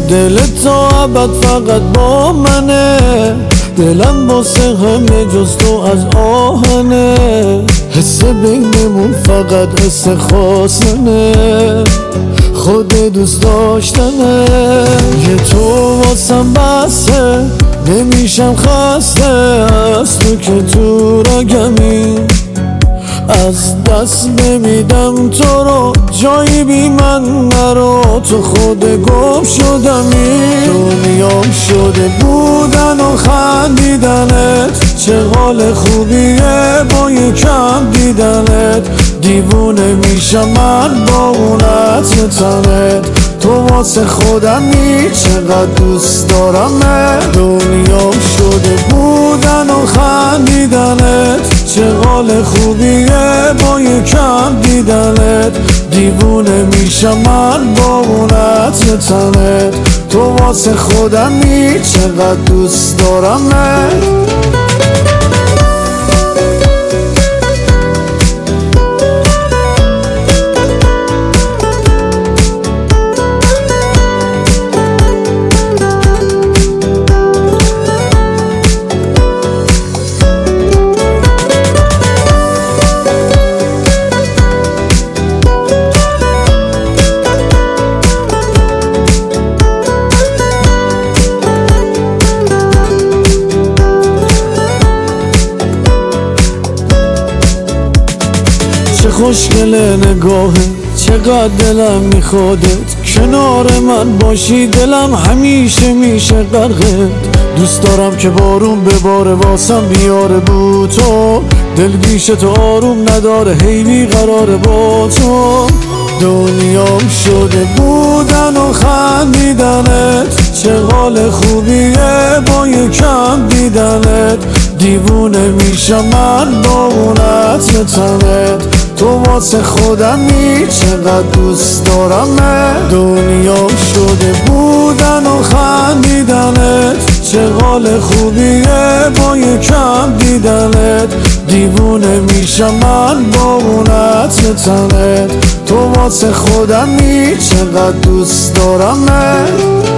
دلت تا ابد فقط با منه، دلم واسه همه جز تو از آهنه. حس بینمون فقط حس خاصنه، خود دوست داشتنه. یه تو واسم بسه، نمیشم خسته از تو که تو رگمی. از دست نمیدم تو رو، جایی بی من نرو، تو خود گم شدمی. دنیام شده بودن و خندیدنت، چه حال خوبیه با یکم دیدنت. دیوونه میشم من با اون عطر تنت، تو واسه خودمی چقدر دوست دارمه. دنیام شده بودن و خندیدنت، چه حال خوبیه با یکم دیدنت. دیوونه میشم من با اون عطر تنت، تو واسه خودمی چقدر دوست دارمه. چه خوشگله نگاهه، چقدر دلم میخوادت. کنار من باشی دلم همیشه میشه غرقت. دوست دارم که بارون بباره واسم بیاره بو تو، دل بیش تو آروم نداره هی بیقراره با تو. دنیام شده بودن و خندیدنت، چه حال خوبیه با یکم دیدنت. دیوونه میشم من با اون عطر تنت، تو واسه خودمی چقدر دوست دارمه. دنیام شده بودن و خندیدنت، چه حال خوبیه با یکم دیدنت. دیوونه میشم من با اون عطر تنت، تو واسه خودمی چقدر دوست دارمه.